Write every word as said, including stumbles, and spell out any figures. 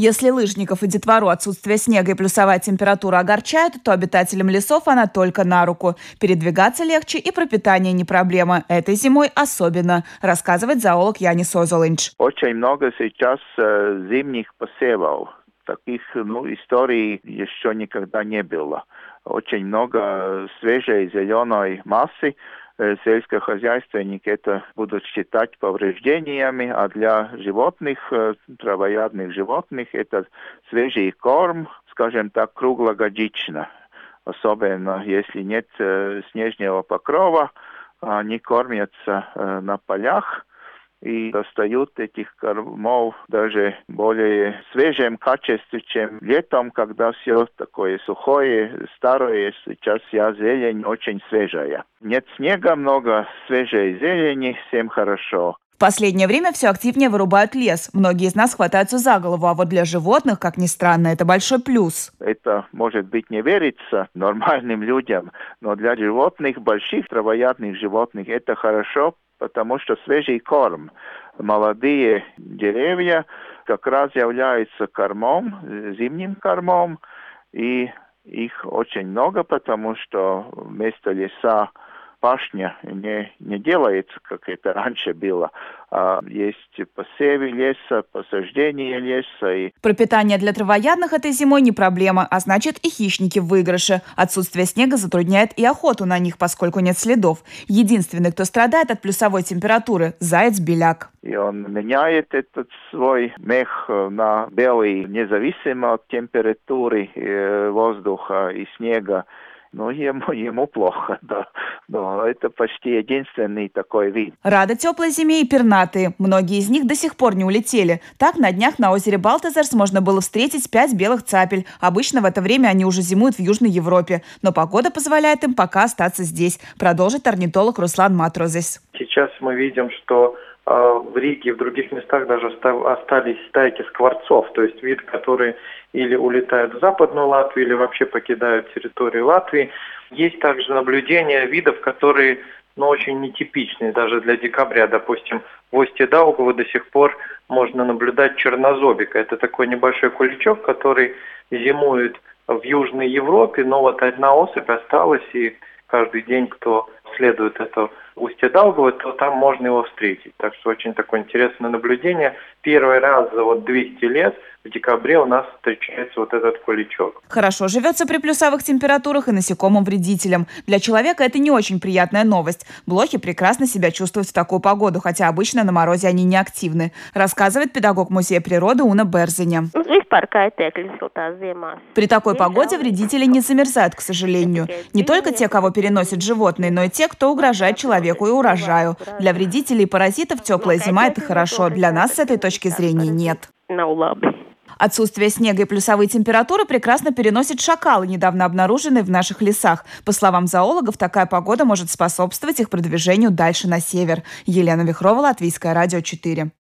Если лыжников и детвору отсутствие снега и плюсовая температура огорчают, то обитателям лесов она только на руку. Передвигаться легче и пропитание не проблема. Этой зимой особенно, рассказывает зоолог Янис Озолинч. Очень много сейчас э, зимних посевов. Таких ну, историй еще никогда не было. Очень много свежей зеленой массы. Сельскохозяйственники это будут считать повреждениями, а для животных, травоядных животных, это свежий корм, скажем так, круглогодично. Особенно если нет снежного покрова, они кормятся на полях и достают этих кормов даже более свежем качестве, чем летом, когда все такое сухое, старое. Сейчас вся зелень очень свежая. Нет снега, много свежей зелени, всем хорошо. В последнее время все активнее вырубают лес. Многие из нас хватаются за голову, а вот для животных, как ни странно, это большой плюс. Это, может быть, не верится нормальным людям, но для животных, больших травоядных животных, это хорошо, потому что свежий корм, молодые деревья как раз являются кормом, зимним кормом, и их очень много, потому что вместо леса пашня не, не делается, как это раньше было. А есть посевы леса, посаждение леса. И... Пропитание для травоядных этой зимой не проблема, а значит и хищники в выигрыше. Отсутствие снега затрудняет и охоту на них, поскольку нет следов. Единственный, кто страдает от плюсовой температуры – заяц-беляк. И он меняет этот свой мех на белый, независимо от температуры воздуха и снега. Ну, ему, ему плохо, да. Но это почти единственный такой вид. Рады теплой зиме и пернатые. Многие из них до сих пор не улетели. Так, на днях на озере Балтезерс можно было встретить пять белых цапель. Обычно в это время они уже зимуют в Южной Европе. Но погода позволяет им пока остаться здесь, продолжит орнитолог Руслан Матрозес. Сейчас мы видим, что в Риге и в других местах даже остались стайки скворцов, то есть вид, который или улетает в Западную Латвию, или вообще покидают территорию Латвии. Есть также наблюдения видов, которые ну, очень нетипичные даже для декабря. Допустим, в устье Даугавы до сих пор можно наблюдать чернозобика. Это такой небольшой куличок, который зимует в Южной Европе, но вот одна особь осталась, и каждый день, кто следует это устье Даугавы, то там можно его встретить. Так что очень такое интересное наблюдение. Первый раз за вот двести лет в декабре у нас встречается вот этот куличок. Хорошо живется при плюсовых температурах и насекомым-вредителям. Для человека это не очень приятная новость. Блохи прекрасно себя чувствуют в такую погоду, хотя обычно на морозе они не активны, рассказывает педагог Музея природы Уна Берзиня. При такой погоде вредители не замерзают, к сожалению. Не только те, кого переносят животные, но и те, кто угрожает человеку и урожаю. Для вредителей и паразитов теплая зима – это хорошо. Для нас с этой точки зрения нет. Отсутствие снега и плюсовые температуры прекрасно переносят шакалы, недавно обнаруженные в наших лесах. По словам зоологов, такая погода может способствовать их продвижению дальше на север. Елена Вихрова, Латвийское радио четыре.